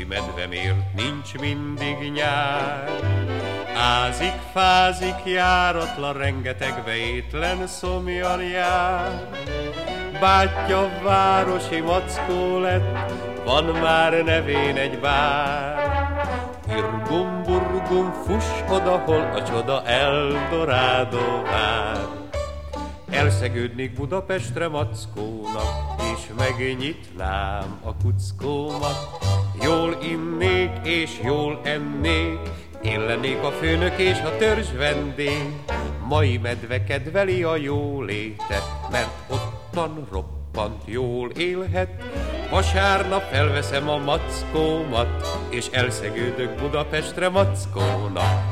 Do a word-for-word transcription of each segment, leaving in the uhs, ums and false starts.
medvemért nincs mindig nyár. Ázik, fázik, járatlan, rengeteg vétlen szomjan jár. Bátyja városi mackó lett, van már nevén egy bár. Irgum, burgum, fuss oda, hol a csoda Eldorádó vár. Elszegődnék Budapestre mackónak, és megnyitnám a kuckómat. Jól innék és jól ennék, én lennék a főnök és a törzs vendég. Mai medve kedveli a jólétet, mert ottan roppant jól élhet. Vasárnap felveszem a mackómat, és elszegődök Budapestre mackónak.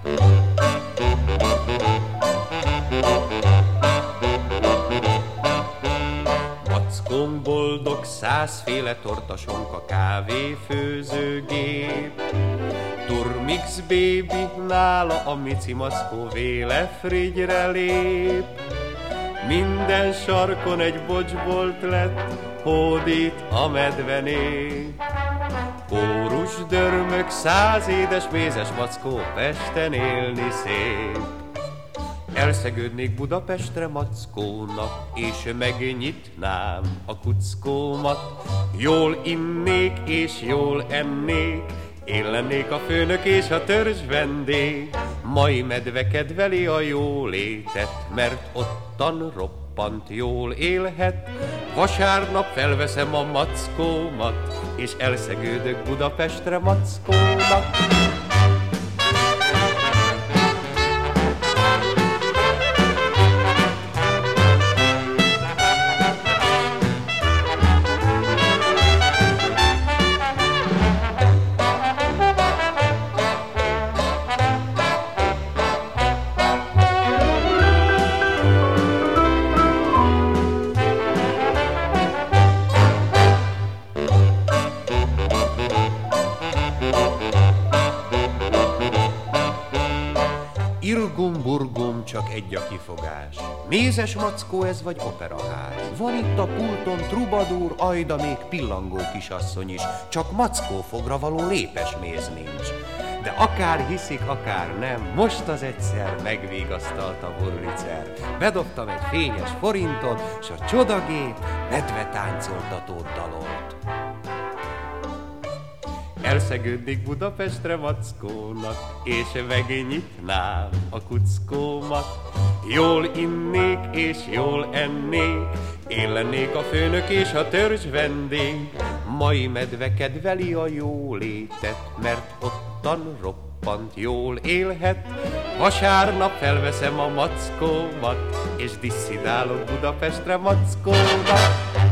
Mackóm boldog, százféle tortasonka, kávéfőzőgép. Turmix baby, nála a mici mackó véle frigyre lép. Minden sarkon egy bocsbolt lett, hódít a medvenép. Kórus dörmök, száz édes mézes mackó, Pesten élni szép. Elszegődnék Budapestre mackónak, és megnyitnám a kuckómat. Jól innék és jól ennék, én lennék a főnök és a törzs vendég. Mai medve kedveli a jólétet, mert ottan roppant jól élhet. Vasárnap felveszem a mackómat, és elszegődök Budapestre mackónak. Irgum, burgum, csak egy a kifogás. Mézes mackó ez vagy operaház? Van itt a pulton trubadúr, ajda, még pillangó kisasszony is, csak mackófogra való lépes méz nincs. De akár hiszik, akár nem, most az egyszer megvigasztalt a Wurlitzer. Bedobtam egy fényes forintot, s a csodagép medve táncoltatót dalolt. Elszegődnék Budapestre mackónak, és megnyitnám a kuckómat. Jól innék és jól ennék, én lennék a főnök és a törzs vendég. Mai medve kedveli a jólétet, mert ottan roppant jól élhet. Vasárnap felveszem a mackómat, és disszidálok Budapestre mackónak.